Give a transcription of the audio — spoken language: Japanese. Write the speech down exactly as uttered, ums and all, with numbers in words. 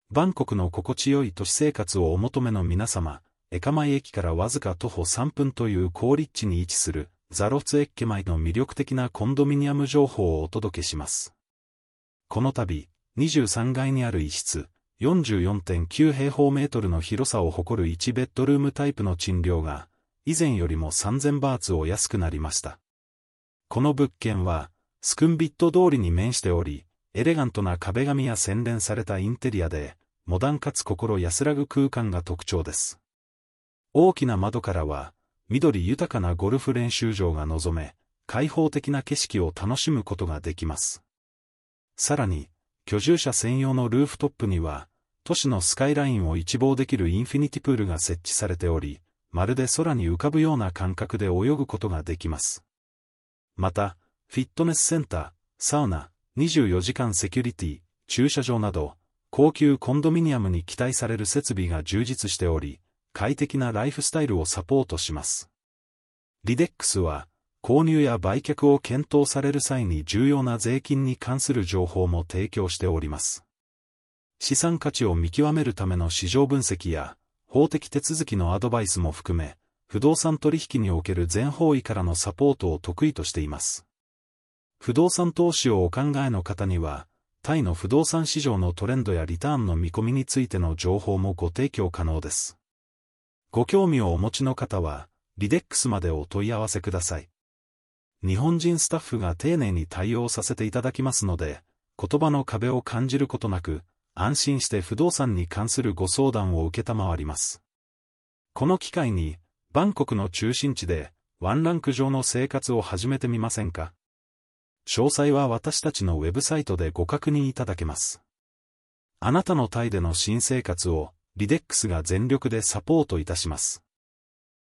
バンコクの心地よい都市生活をお求めの皆様、エカマイ駅からわずか徒歩さんぷんという好立地に位置する、ザロツエッケマイの魅力的なコンドミニアム情報をお届けします。この度、にじゅうさんがいにある一室、よんじゅうよんてんきゅう平方メートルの広さを誇るいちベッドルームタイプの賃料が、以前よりもさんぜんバーツを安くなりました。この物件は、スクンビット通りに面しており、エレガントな壁紙や洗練されたインテリアで、モダンかつ心安らぐ空間が特徴です。大きな窓からは、緑豊かなゴルフ練習場が望め、開放的な景色を楽しむことができます。さらに、居住者専用のルーフトップには、都市のスカイラインを一望できるインフィニティプールが設置されており、まるで空に浮かぶような感覚で泳ぐことができます。また、フィットネスセンター、サウナ、にじゅうよじかんセキュリティ、駐車場など、高級コンドミニアムに期待される設備が充実しており、快適なライフスタイルをサポートします。リデックスは、購入や売却を検討される際に重要な税金に関する情報も提供しております。資産価値を見極めるための市場分析や、法的手続きのアドバイスも含め、不動産取引における全方位からのサポートを得意としています。不動産投資をお考えの方には、タイの不動産市場のトレンドやリターンの見込みについての情報もご提供可能です。ご興味をお持ちの方は、リデックスまでお問い合わせください。日本人スタッフが丁寧に対応させていただきますので、言葉の壁を感じることなく、安心して不動産に関するご相談を受けたまわります。この機会に、バンコクの中心地で、ワンランク上の生活を始めてみませんか？詳細は私たちのウェブサイトでご確認いただけます。あなたのタイでの新生活を、リデックスが全力でサポートいたします。